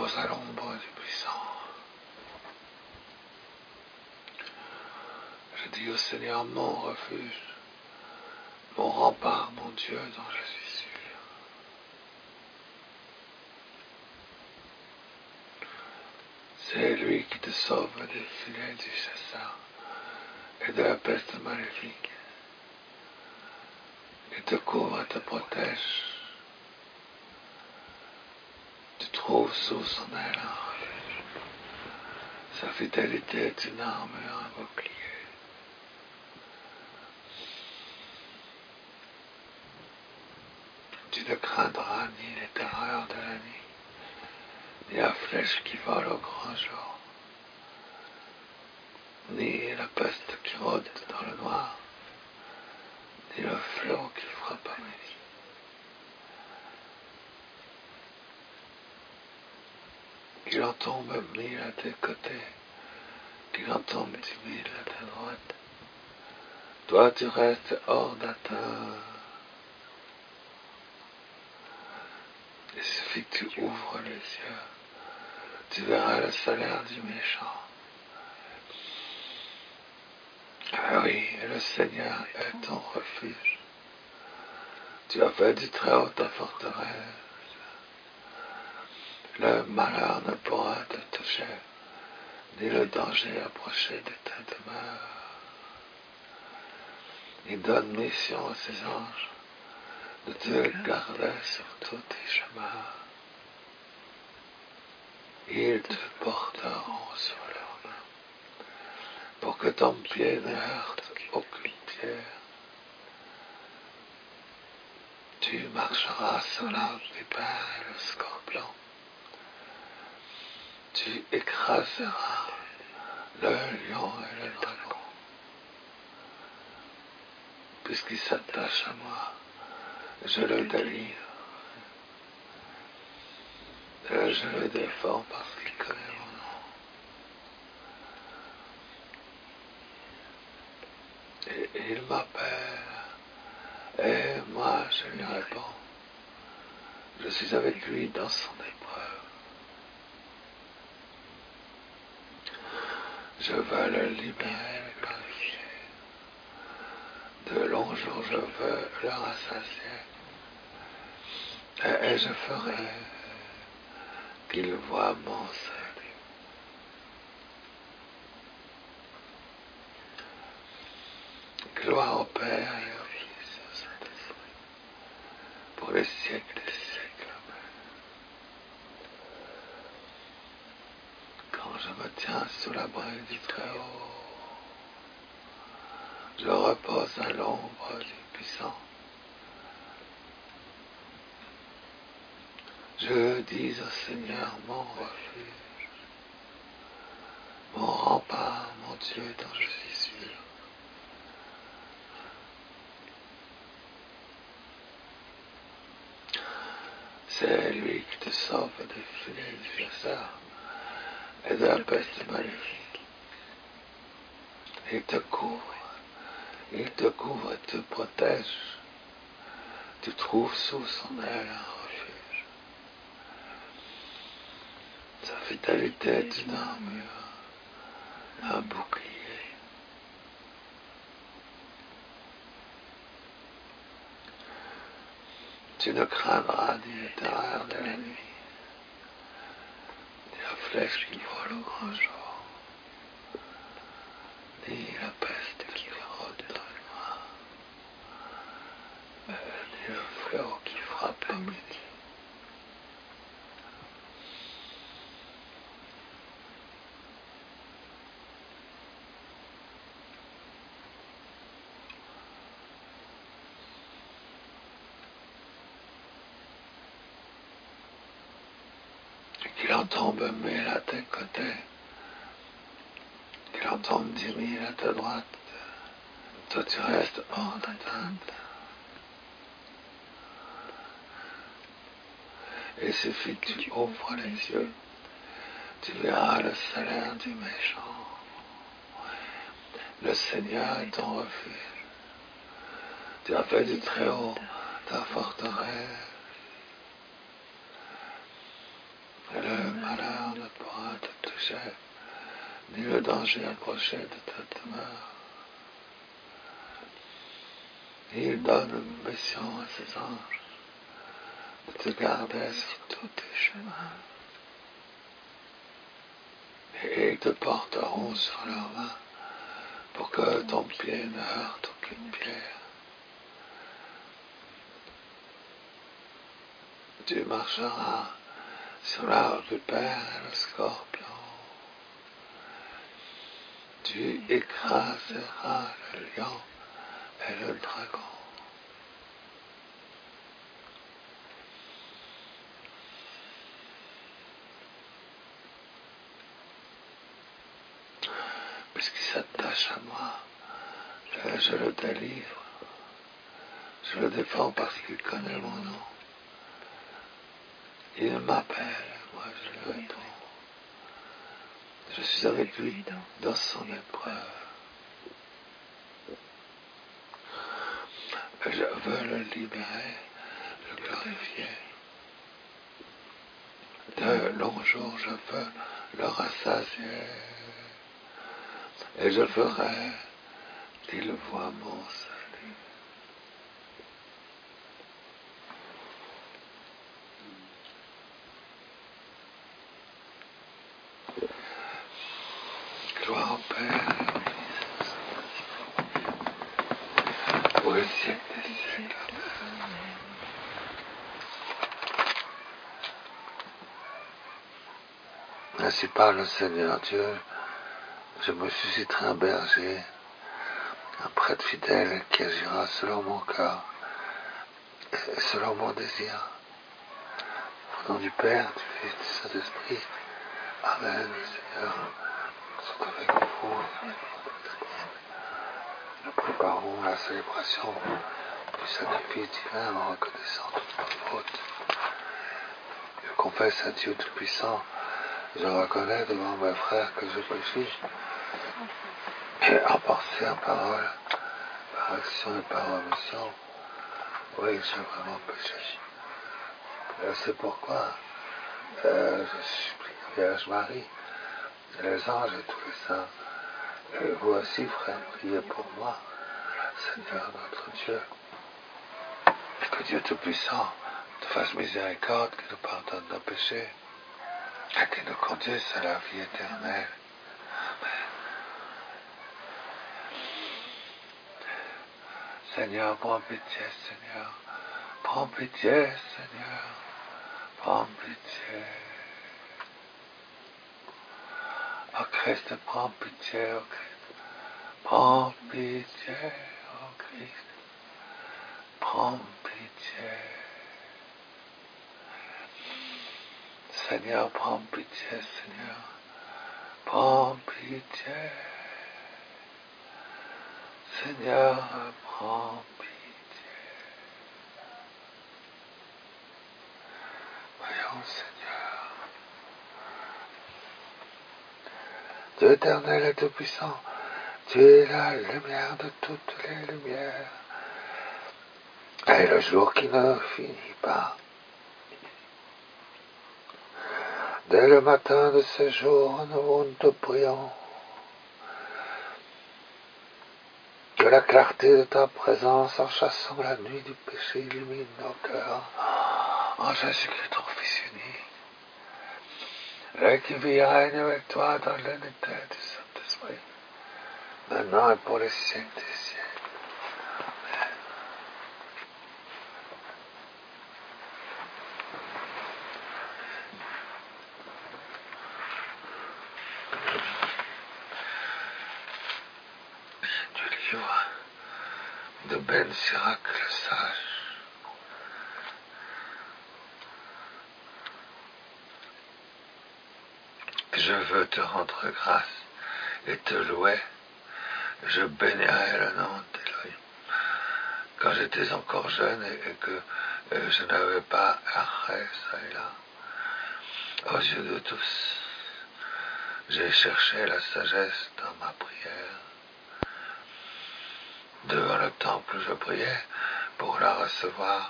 repose à l'ombre du puissant. Je dis au Seigneur mon refuge, mon rempart, mon Dieu dont je suis sûr. C'est lui qui te sauve des filets du chasseur et de la peste maléfique. Il te couvre et te protège. Tu trouves sous son aile un refuge. Sa fidélité est une arme et un bouclier. Tu ne craindras ni les terreurs de la nuit, ni la flèche qui vole au grand jour, ni la peste qui rôde dans le noir, ni le fléau qui frappe à midi. Qu'il en tombe 1000 à tes côtés, qu'il en tombe 10 000 à ta droite, toi tu restes hors d'atteinte. Il suffit que tu ouvres les yeux, tu verras le salaire du méchant. Ah oui, le Seigneur est ton refuge. Tu as fait du Très-Haut ta forteresse. Le malheur ne pourra te toucher, ni le danger approcher de ta demeure. Il donne mission à ses anges de te garder sur tous tes chemins. Ils te porteront sur leurs mains, pour que ton pied ne heurte aucune pierre. Tu marcheras sur la vipère et le scorpion. Tu écraseras le lion et le dragon. Puisqu'il s'attache à moi, je le délivre. Et je le défends parce qu'il connaît mon nom. Et il m'appelle, et moi je lui réponds. Je suis avec lui dans son épreuve. Je veux le libérer, le purifier. De longs jours je veux le rassasier. Et je ferai qu'il voie mon salut. Gloire au Père et au Fils et au Saint-Esprit, pour les siècles des siècles. Amen. Quand je me tiens sous l'abri du Très-Haut, je repose à l'ombre du puissant. Je dis au Seigneur mon refuge, mon rempart, mon Dieu dont je suis sûr. C'est lui qui te sauve des filets du chasseur et de la peste maléfique. Il te couvre et te protège. Tu trouves sous son aile un refuge. Sa fidélité est une armure, un bouclier. Tu ne craindras ni les terreurs de la nuit, ni la flèche qui vole au grand jour, ni la peste qui rôde dans le noir, ni le fléau qui frappe à midi. Qu'il en tombe 1000 à tes côtés, qu'il en tombe 10 000 à ta droite, toi tu restes hors d'atteinte. Il suffit que tu ouvres les yeux, tu verras le salaire du méchant. Le Seigneur est ton refuge. Tu as fait du Très-Haut ta forteresse. Et le malheur péché, ni le danger approché de ta demeure. Il donne une mission à ses anges de te garder sur tous tes chemins. Et ils te porteront sur leurs mains pour que ton pied ne heurte aucune pierre. Tu marcheras sur l'arbre du Père et le scorpion. Tu écraseras le lion et le dragon. Puisqu'il s'attache à moi, je le délivre. Je le défends parce qu'il connaît mon nom. Il m'appelle, moi je lui réponds. Je suis avec lui dans son épreuve. Je veux le libérer, le glorifier. De longs jours, je veux le rassasier. Et je ferai qu'il voie mon salut. Gloire au Père, pour le siècle des siècles. Ainsi parle le Seigneur Dieu, je me susciterai un berger, un prêtre fidèle qui agira selon mon cœur et selon mon désir. Au nom du Père, du Fils, du Saint-Esprit. Amen, Seigneur. Nous sommes avec vous. Nous préparons la célébration du sacrifice divin en reconnaissant toutes nos fautes. Je confesse à Dieu Tout-Puissant, je reconnais devant mes frères que je péché, et en pensée, en parole, par action et par omission. Oui, j'ai vraiment péché. C'est pourquoi je supplie la Vierge Marie, les anges et tous les saints. Et vous aussi, frères, priez pour moi, Seigneur notre Dieu. Que Dieu Tout-Puissant te fasse miséricorde, qu'il nous pardonne nos péchés, et qu'il nous conduise à la vie éternelle. Amen. Seigneur, prends pitié, Seigneur. Prends pitié, Seigneur. Prends pitié. Oh Christ, prends pitié, oh Christ. Prends pitié, oh Christ. Prends pitié. Seigneur, prends pitié, Seigneur. Prends pitié. Seigneur, prends pitié. Voyons, Seigneur. Dieu éternel et tout-puissant, tu es la lumière de toutes les lumières. Et le jour qui ne finit pas. Dès le matin de ce jour, nous te prions. Que la clarté de ta présence, en chassant la nuit du péché, illumine nos cœurs. En Jésus-Christ, ton Fils uni, et qui vit et règne avec toi dans l'unité du Saint-Esprit, maintenant et pour les siècles des siècles. Amen. Du livre de Ben Sirac le sage. Je veux te rendre grâce et te louer. Je bénirai le nom d'Élohim. Quand j'étais encore jeune et que je n'avais pas erré ça et là, aux yeux de tous, j'ai cherché la sagesse dans ma prière. Devant le temple, je priais pour la recevoir.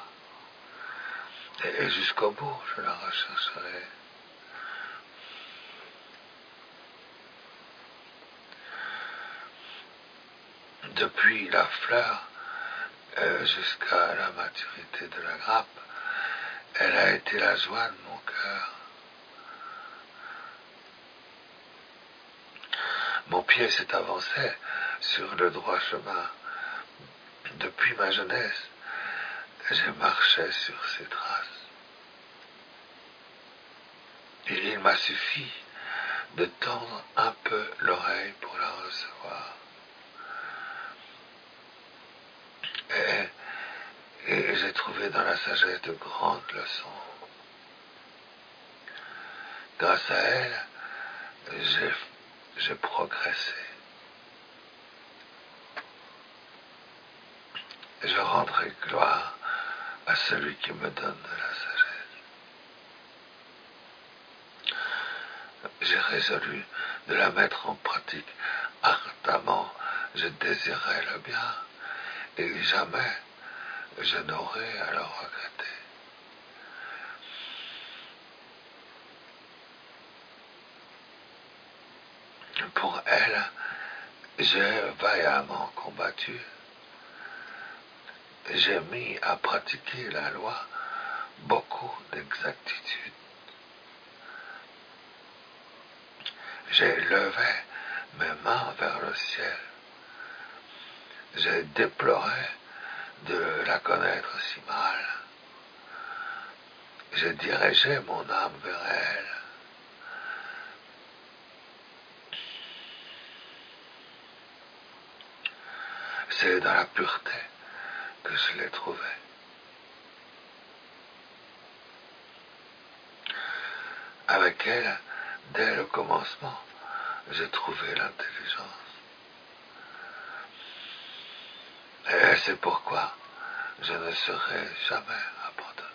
Et jusqu'au bout, je la rechercherai. depuis la fleur jusqu'à la maturité de la grappe, elle a été la joie de mon cœur. Mon pied s'est avancé sur le droit chemin. Depuis ma jeunesse, j'ai marché sur ses traces. Et il m'a suffi de tendre un peu l'oreille pour la recevoir. Et j'ai trouvé dans la sagesse de grandes leçons. Grâce à elle, j'ai progressé. Je rendrai gloire à celui qui me donne de la sagesse. J'ai résolu de la mettre en pratique ardemment. Je désirais le bien et jamais je n'aurai à le regretter. Pour elle, j'ai vaillamment combattu. J'ai mis à pratiquer la loi beaucoup d'exactitude. J'ai levé mes mains vers le ciel. J'ai déploré de la connaître si mal. J'ai dirigé mon âme vers elle. C'est dans la pureté que je l'ai trouvée. Avec elle, dès le commencement, j'ai trouvé l'intelligence. Et c'est pourquoi je ne serai jamais abandonné.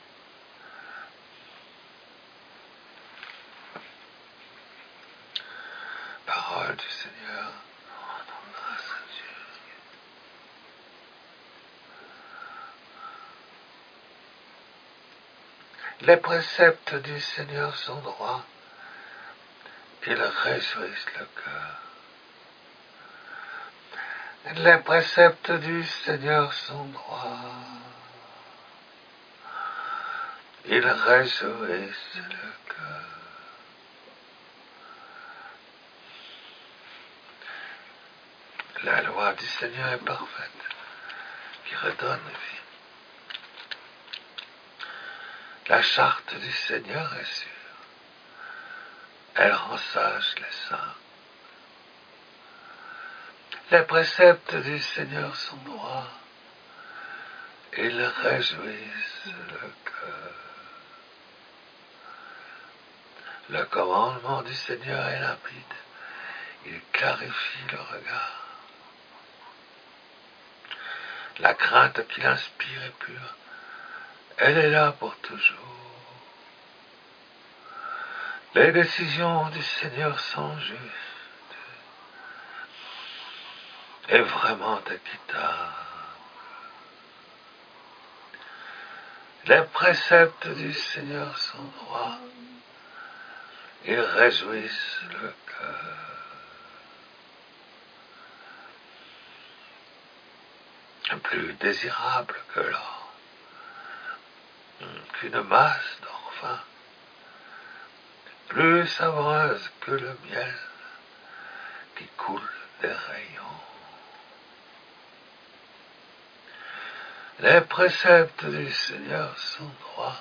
Parole du Seigneur, rendons grâce à Dieu. Les préceptes du Seigneur sont droits, ils réjouissent le cœur. Les préceptes du Seigneur sont droits, ils réjouissent le cœur. La loi du Seigneur est parfaite, qui redonne vie. La charte du Seigneur est sûre, elle rend sages les saints. Les préceptes du Seigneur sont droits, ils réjouissent le cœur. Le commandement du Seigneur est limpide, il clarifie le regard. La crainte qu'il inspire est pure, elle est là pour toujours. Les décisions du Seigneur sont justes et vraiment équitables. Les préceptes du Seigneur sont droits, ils réjouissent le cœur. Plus désirable que l'or, qu'une masse d'or fin, plus savoureuse que le miel qui coule des rayons. Les préceptes du Seigneur sont droits,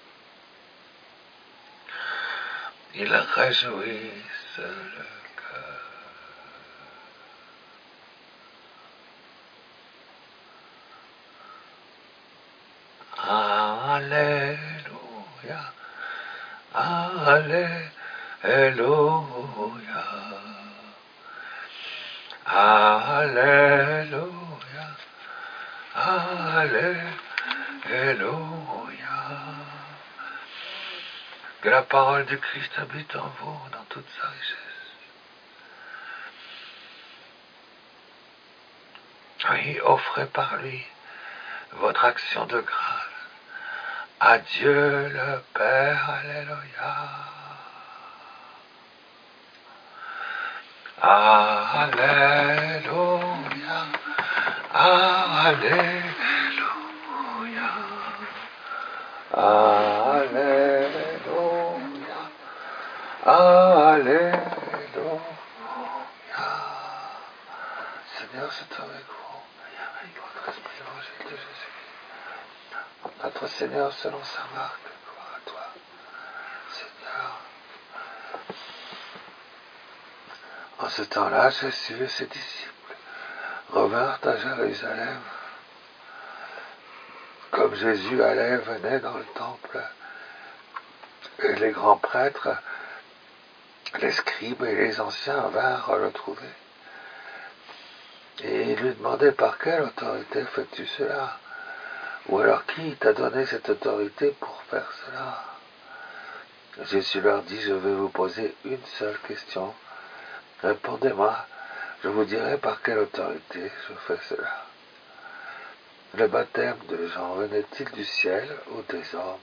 ils réjouissent le cœur. Alléluia, Alléluia, Alléluia, Alléluia. Que la parole du Christ habite en vous dans toute sa richesse. Oui, offrez par lui votre action de grâce à Dieu le Père. Alléluia. Alléluia. Alléluia. Alléluia. Alléluia. Seigneur, c'est avec vous, et avec votre esprit, l'évangile de Jésus. Notre Seigneur, selon sa marque, gloire à toi, Seigneur. En ce temps-là, Jésus et ses disciples revinrent à Jérusalem. Comme Jésus allait et venait dans le temple, et les grands prêtres, les scribes et les anciens vinrent le trouver. Et ils lui demandaient par quelle autorité fais-tu cela? Ou alors qui t'a donné cette autorité pour faire cela? Jésus leur dit, je vais vous poser une seule question. Répondez-moi, je vous dirai par quelle autorité je fais cela. Le baptême de Jean venait-il du ciel ou des hommes?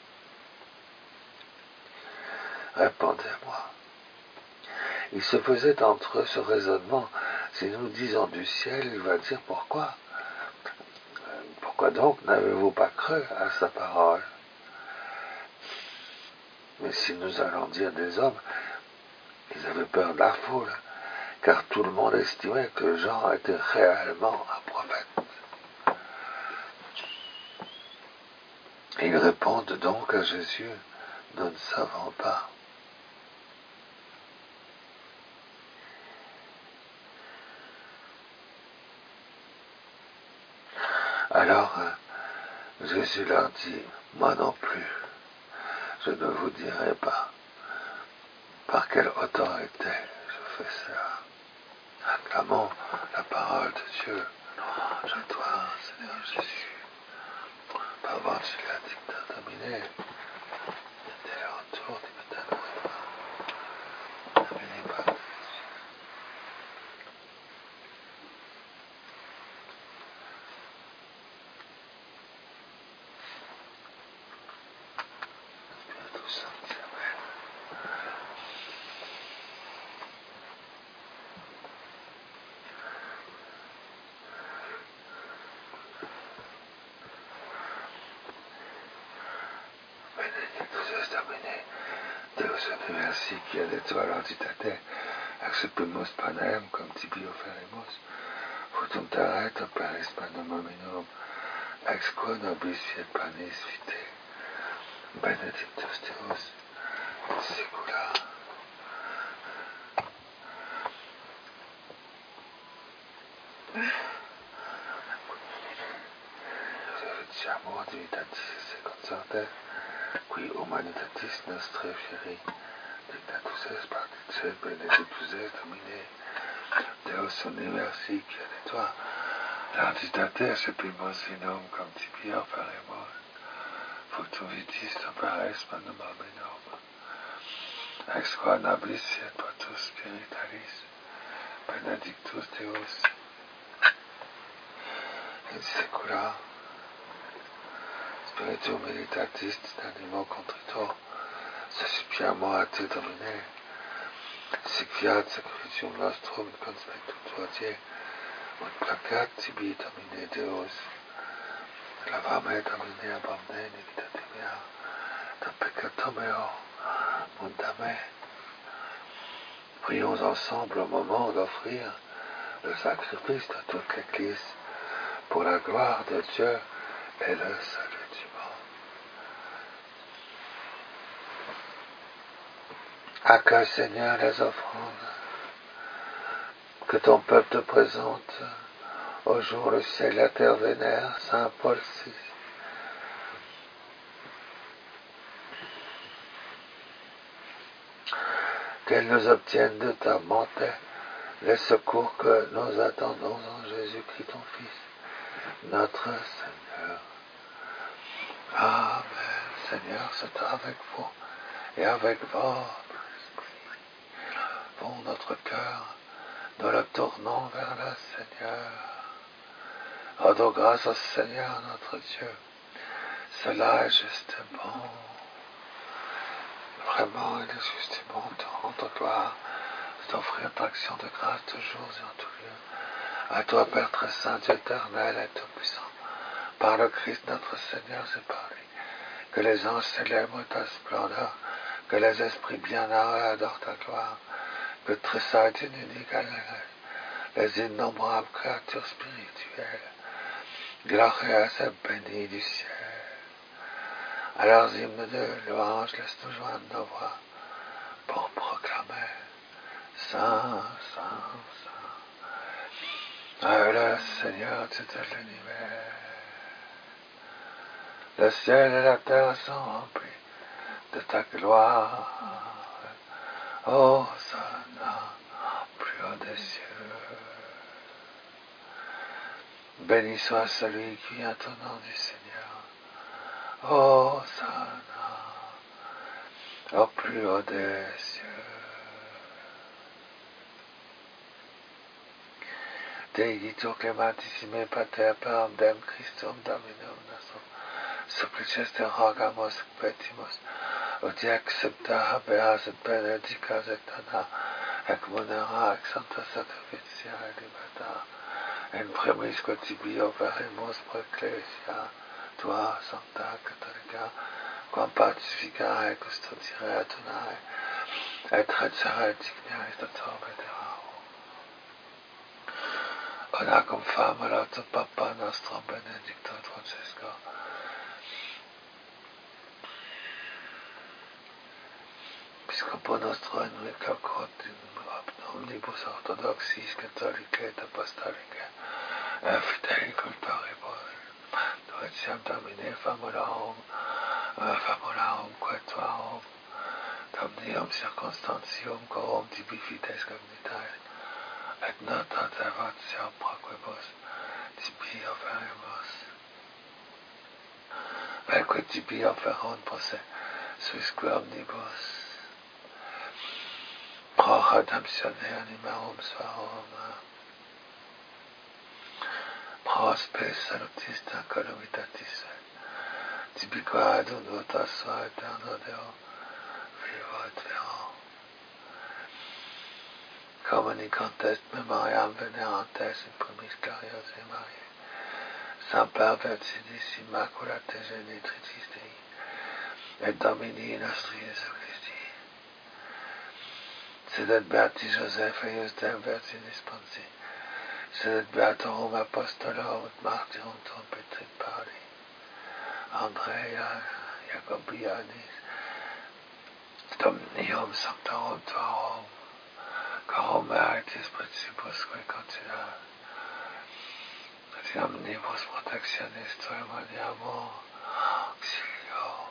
Répondez-moi. Il se faisait entre eux ce raisonnement. Si nous disons du ciel, il va dire pourquoi? Pourquoi donc n'avez-vous pas cru à sa parole? Mais si nous allons dire des hommes, ils avaient peur de la foule, car tout le monde estimait que Jean était réellement un prophète. Et ils répondent donc à Jésus, nous ne savons pas. Alors Jésus leur dit, moi non plus, je ne vous dirai pas par quelle autorité je fais cela. Acclamons la parole de Dieu. Louange à toi, Seigneur Jésus. Pardon, tu l'as dit que tu as terminé. C'était le retour du matin. Terminé par tout ça. Amen. Benedictus est terminé. Deus universi qui a detto all'orditate, accepimus panem cum tibi oferimus, futum terret operis panem hominum, ex quo nobis fiet panis vitae. Benedictus Deus, in secula. Reveritiamo divitatis consorde, qui humanitatis nostre fieri, dictatus est partice, benedictus est domine, Deus universi qui a de toi, l'orditate accepimus vinum cum tibi oferimus, futum vitis operis panem hominum, ex quo nobis fiet potus spiritualis, benedictus Deus, in secula. Spiritu meditatis animo contritor, suscipiamo a te domine, sic fiat sacrificium nostrum in conspectu tuo die, ut placat tibi domine Deus, lavame domine abomne iniquitate mea, da peccato meo, mundame. Prions ensemble au moment d'offrir le sacrifice de toute l'Église pour la gloire de Dieu et le salut du monde. Accueille, Seigneur, les offrandes que ton peuple te présente au jour le ciel et la terre vénère, Saint Paul VI. Qu'elle nous obtienne de ta bonté les secours que nous attendons en Jésus-Christ, ton Fils, notre Seigneur. Amen. Seigneur, c'est avec vous et avec votre esprit. Pour notre cœur, nous le tournons vers le Seigneur. Rendons grâce au Seigneur notre Dieu. Cela est juste et bon. Vraiment, il est juste et bon de rendre gloire, d'offrir ta action de grâce toujours et en tout lieu À toi, Père très saint, Dieu éternel et tout-puissant, par le Christ notre Seigneur, c'est par lui, que les anges célèbrent ta splendeur, que les esprits bienheureux adorent ta gloire, que très saint et unique agrège les innombrables créatures spirituelles, glorieuses et bénies du ciel. À leurs hymnes de louange, laisse-nous joindre nos voix pour proclamer Saint, Saint, Saint, le Seigneur Dieu de l'univers. Le ciel et la terre sont remplis de ta gloire. Oh, Hosanna, plus haut des cieux. Béni soit celui qui vient au nom du Seigneur. Oh, Hosanna, au plus haut des cieux. Dei tu clementissime pater parandem Christum Dominum nostrum, supplices te rogamus et petimus, ut accepta habeas et benedicas et dona, ec munera ex sancta sacrificia et liberta, en premisque tibi operimus pro ecclesia, tua sancta catholica, quam pacifica et custodire et donae, et recere digniae de obedera. Ora cum famula tu Papa nostro Benedicto Francesco, Piscopo nostro Enrico Cotin, omnibus orthodoxis catholicae et apostolicae, et fidei cultoribus, noetiam Domine famularum quetuarum, Domnium circumstantium corum tibi fides cognitae, et nota devotio proquibus tibi oferimus, et tibi oferunt posse suisque omnibus, pro redemptione animarum suarum, pro spe salutis ta calamitatis, tibi qua ad unota sua eterno Deo, vivo et vero. Communicantest memoriam venerantes in primis gloriose Mariae, Sancta Virginis Immaculate Genitricis Dei, et Domini nostri Jesu Christi, sedet beati Joseph eius dem Virginis Ponsi, sedet beatorum apostolorum et martyrum tuum Petri Pauli, Andrea Jacobianis, Domnium sanctorum tuarum, corum meritis principus quae continua, et in omnibus protectionis tuae maniamur auxilio.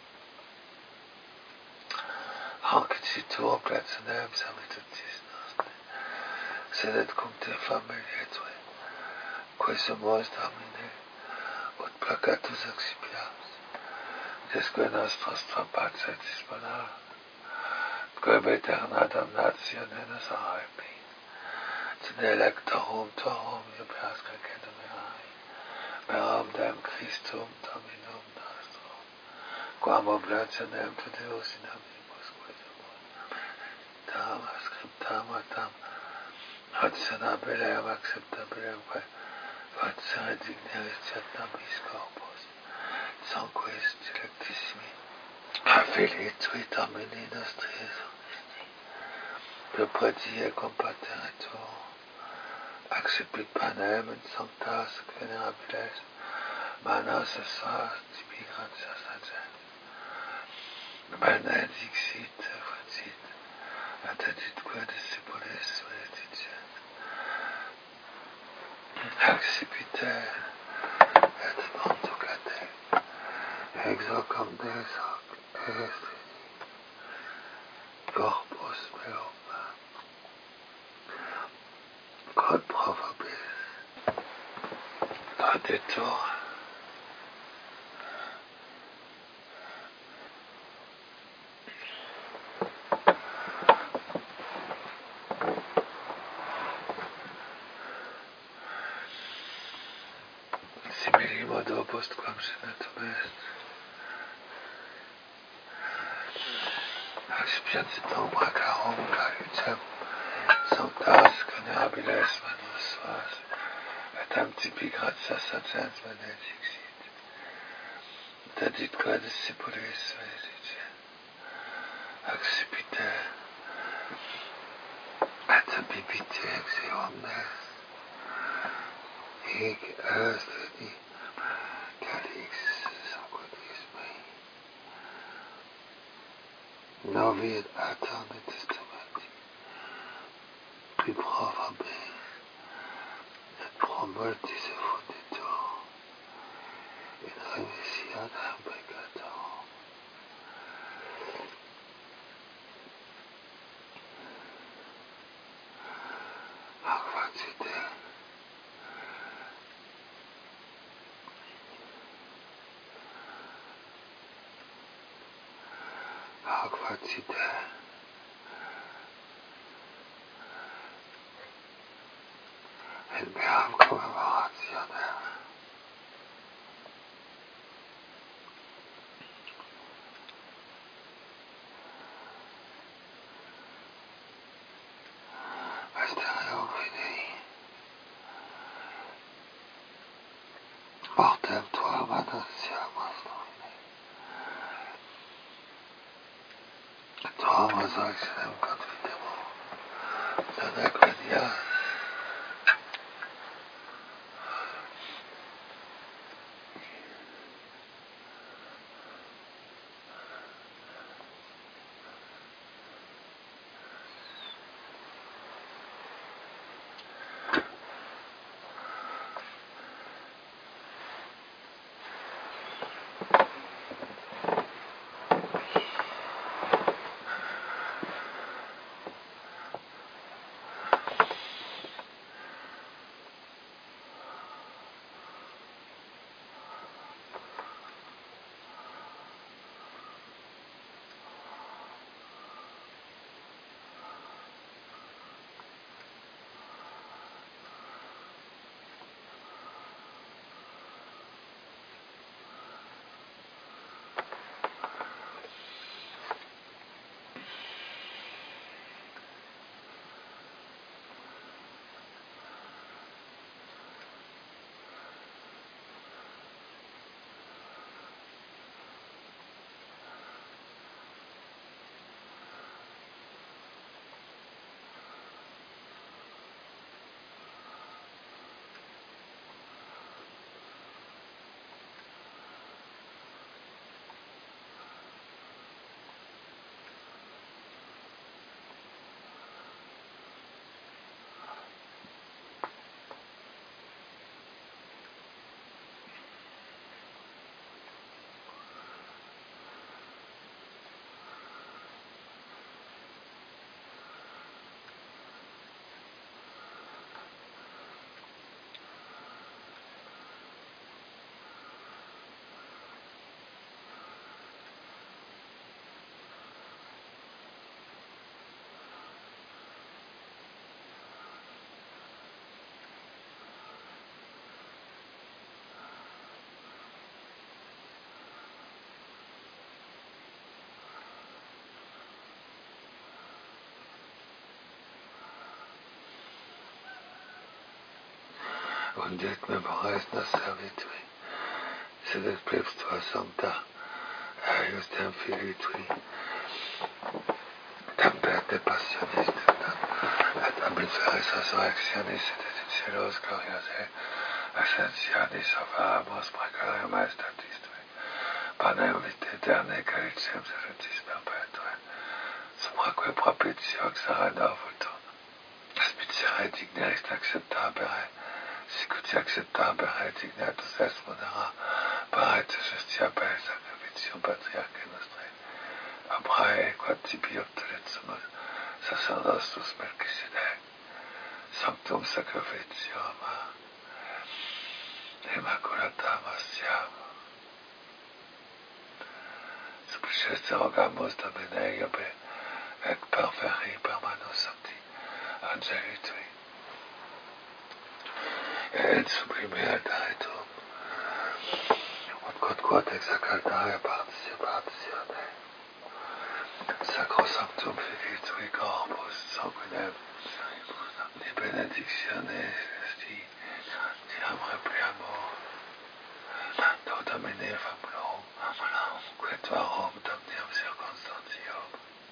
Ancititur placenem salutatis nostri, sedet cum te familiae tuae, quae sumus Domine, ut placatus accipias, desque nostros trapace disponar, quae aeterna damnatione nos arrepi, sine electorum tuarum iubeas crecedum erai, per omnem Christum Dominum nostrum, quam oblationem tu Deus in omnibus quae tam scriptamatam, rationabilem acceptabilem quae facere digneris et nobis corpus, sanguis dilectissimi, Filii tui Domini nostri Jesu Christi, per predie compatere tuo, accipit panem in sanctas venerabiles, manos essuas tibi gratias agens, benedixit, facit, et editque discipulis sui dicet, accipite, et pontucate, exocum Deus hoc est corpus meum, quod pro vobis traditur, simili modo postquam senatum est, accipientitum bracarum calicem, Sanctas canabiles manus suas, et amtipi gratias sancens benedicit. Dadit qua discipulis benedice, accipite, et bibite ex omnes, hic est calix sanguinis mei, novi et aeterni testamenti, qui pro vobis et pro mortis effunditur, in remissionem peccatorum. Hoc facite in meam commemorationem Mysterium Fidei mortem tuam annunciamus Domine, et tuam resurrectionem confidemo, dona credias. Und et me pares nos servitui, sed et plebs tua sancta, justem filii tui, temper de passionis et ambiferis resurrectionis et in cielos gloriose ascensionis offeramos precarium aestatis tui, panem vitae aeternae calicem salutis perpetue, supraque propitio exere novutum, aspicere digna est acceptabere, sicut acceptabere dignatus est munera, parete justiae sacrificium patriarchae nostrae, Abrae quod tibi obtulit sumus sacerdotus Melchisedec, sanctum sacrificium immaculatam ostiam. Supplices rogamus Domine Iobe, et perferi per mano sancti angeli tui, et sublime altare tuum, ut quod ex altare participationem, sacrosanctum filii tui corpus sanguinem, Di benedizione, ti ampliamo, to domine fabulum, quetuarum domnium circumstantium,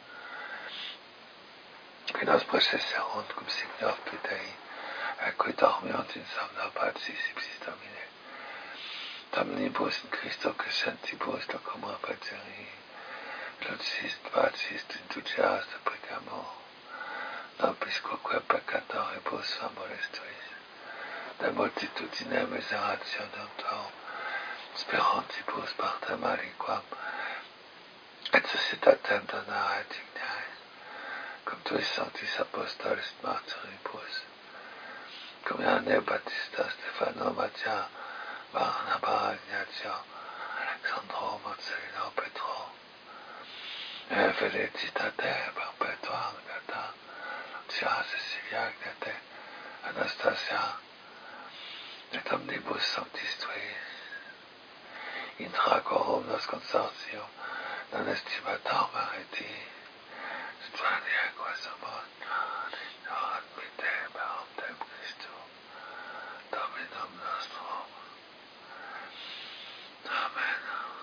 que nos processerunt cum signor Pitei, qui dormiont in somno pacis ipsis domine, Dominibus in Christo crescentibus locum repeteri, lucis pacis induceas deprecamur, nobis quoque peccatoribus famoris tuis, de multitudine miserationem tuum, sperantibus partem aliquam, et societatem donare dignae, cum tuis sanctis apostolis martyribus, cum Ioanne Baptista, Stefano, Matthias, Barnaba, Ignatio, Alexandro, Marcelino, Petro, Felicitatea perpetua, Agatha, Lucia, Cecilia, Agnete, Anastasia, et omnibus sanctis tuis, intra quorum nos consortio, non estimator meriti, Splania quasomos, non admite per Christo, Dominum nostrum. Amen.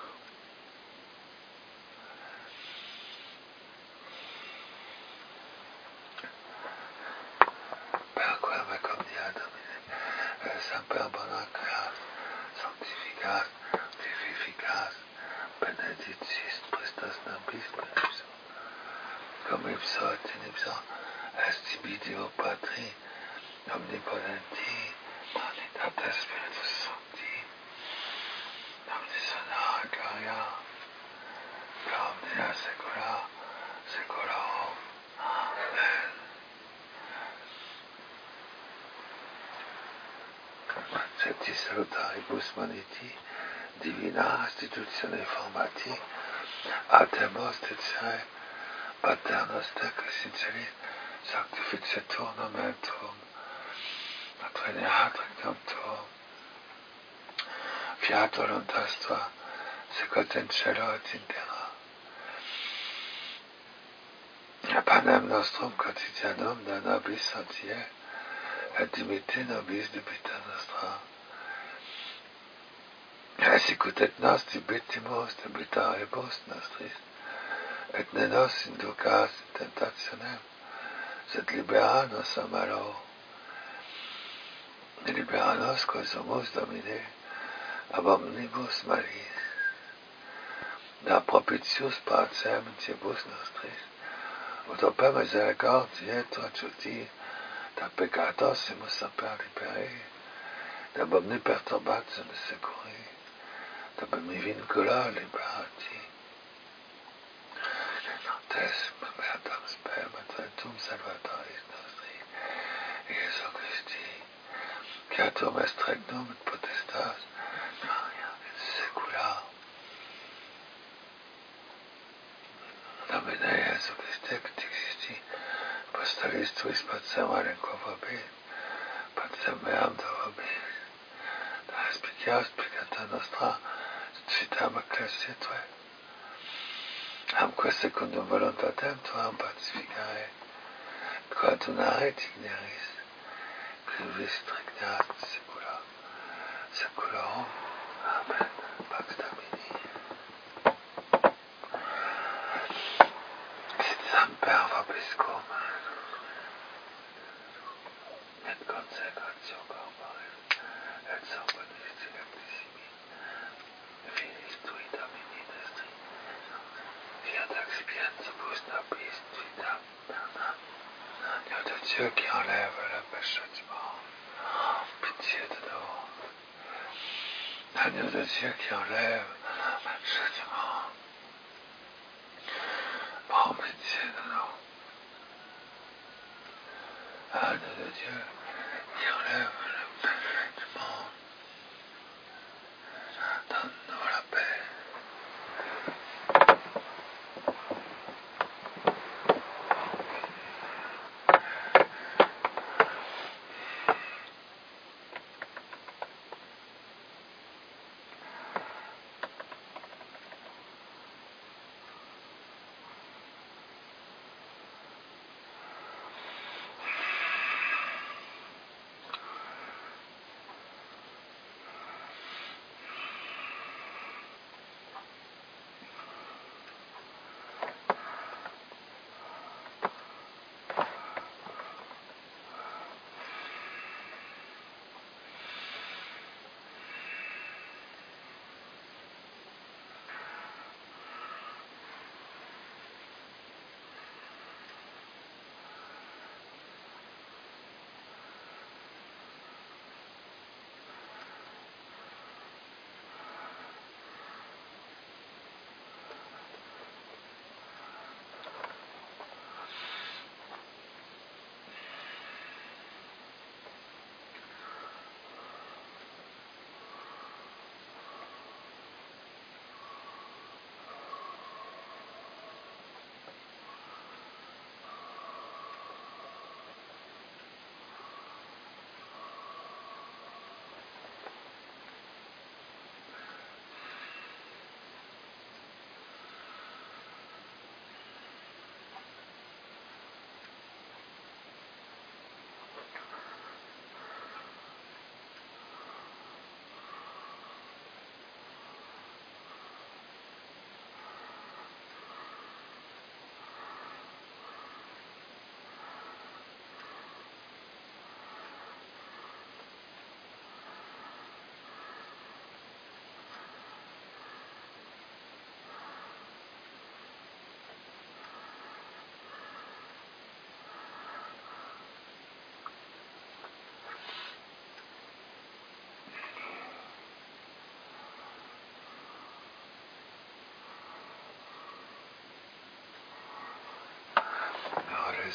Per quem comnia Domine, semper bona creas, sanctificas, vivificas, benedictis prestas nobis spiritus, cum ipso et in ipso est Deo Patri, omnipotenti, omnitatis Spiritus Sancti, omnis honora gloria, omnia secula, seculorum. Amen. Seti salutaribus maniti, divina institutione formati, ademos dicere, Pater noster qui sincerit, sanctificetur nomen tuum, et veniat regnum tuum, fiat voluntas tua, sicut in cielo et in terra. Panem nostrum quotidianum da nobis hodie, et dimitte nobis debita nostra, sicut et nos debitimus debitoribus nostris, et ne nos inducas in tentationem, sed libera nos a malo. Libera nos quosumus Domine, ab omnibus malis. Da propitius pacem intibus nostris, ut opem misericordiae tua justi, da peccatos semus semper liberi, da omni perturbatio securi, da omni vincula liberati. Tes beatam spem et ventum salvatoris nostri, Iesu Christi, Creatum est regnum et potestas, gloria in saecula. Domine Iesu Christe, que existi, apostolis tuis patrem arenquo vobis, patrem meam do vobis, da respicias peccata nostra, suscitam ecclesia tuae, amque secundum voluntatem tuam pacificare, coadunare digneris, qui vis regnat secula, seculorum. Amen. Pax Domini. Sit semper vobiscum, et consecratio corporis, et sanguinis dilectissimi, finis tui Domini destri, fiat expientibus nobis vitam perna. Agneau de Dieu qui enlève le péché du monde, pitié de nous. Agneau de Dieu qui enlève le péché du monde, prends pitié de nous. Agneau de Dieu qui enlève le péché du monde, donne-nous la paix.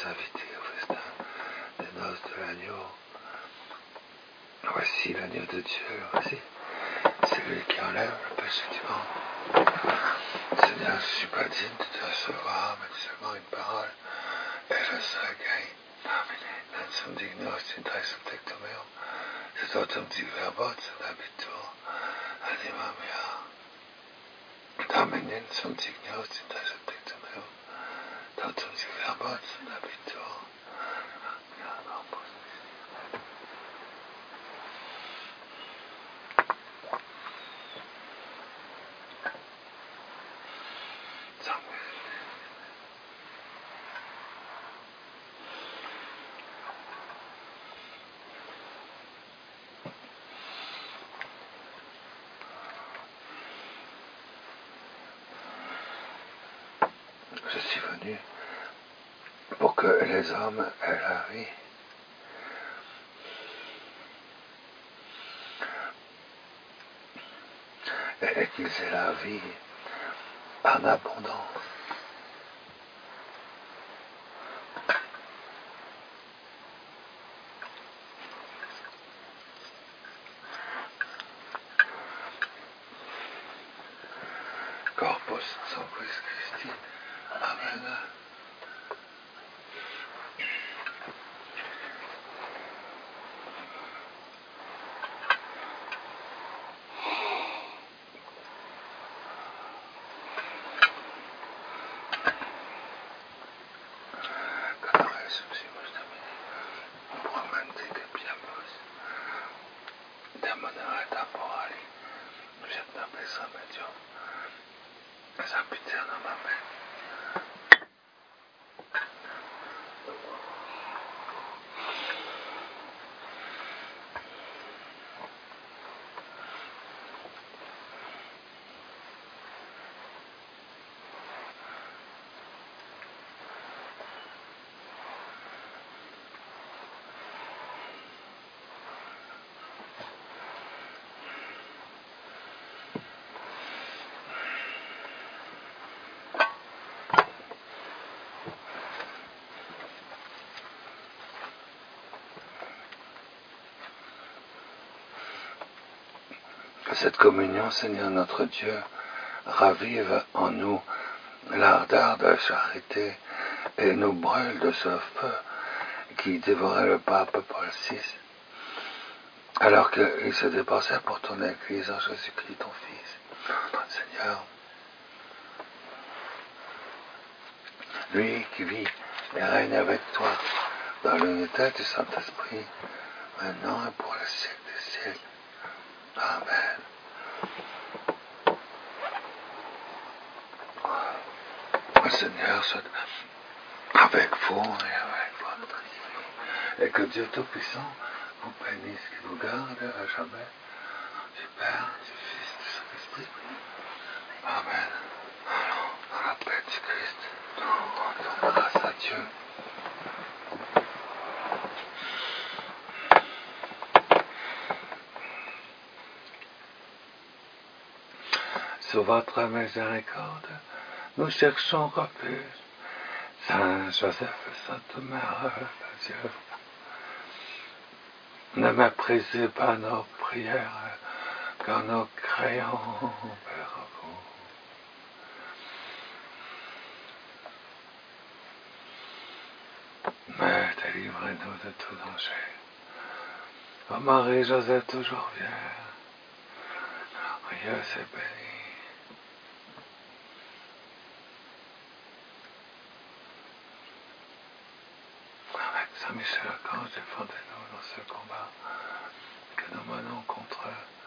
nous inviter au festin des noces de l'agneau. Voici l'agneau de Dieu, voici. C'est lui qui enlève le péché du monde. Seigneur, je ne suis pas digne de te recevoir, mais seulement une parole, et je serai guéri. Non som dignos in som tectum meum, sed autem dig verbot, sed habitur anima mea. Domine som dignos in som tectum meum, autem dig verbot, sed habitur anima mea. Je suis venu pour que les hommes aient la vie. Et qu'ils aient la vie en abondance. Corpus Sanctus Christi. Amen. Que cette communion, Seigneur notre Dieu, ravive en nous l'ardeur de charité et nous brûle de ce feu qui dévorait le pape Paul VI, alors qu'il se dépensait pour ton Église en Jésus-Christ, ton Fils, notre Seigneur. Lui qui vit et règne avec toi dans l'unité du Saint-Esprit, maintenant et pour les siècles des siècles. Amen. Le Seigneur soit avec vous et avec votre esprit. Et que Dieu Tout-Puissant vous bénisse, qui vous garde à jamais. Du Père, du Fils, du Saint-Esprit. Amen. Allons dans la paix du Christ. Rendons grâce à Dieu. Sous votre miséricorde, nous cherchons refuge. Saint Joseph et Sainte Mère de Dieu, ne méprisez pas nos prières, car nous créons vers vous. Mais délivrez-nous de tout danger. Ô Marie, Joseph, toujours vierge, glorieuse et bénie. Avec Saint Michel Archange, défendez-nous dans ce combat que nous menons contre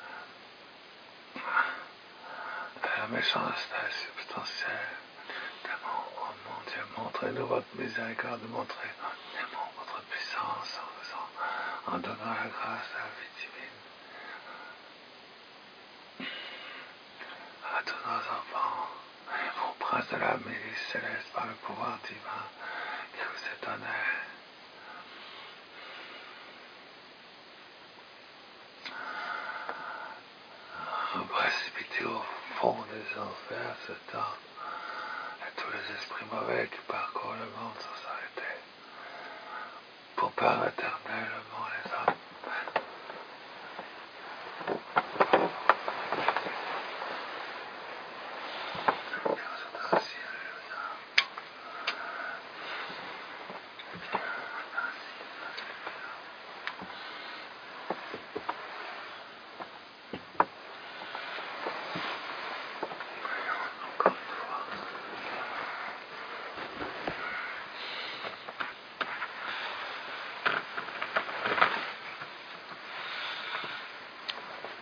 la méchanceté substantielle. Oh mon Dieu, montrez-nous votre miséricorde, montrez-nous votre puissance en donnant la grâce à la vie divine. À tous nos enfants, au prince de la milice céleste, par le pouvoir divin qui vous est donné. Précipitez au fond des enfers Satan et tous les esprits mauvais qui parcourent le monde sans s'arrêter. Père éternel, mon les hommes.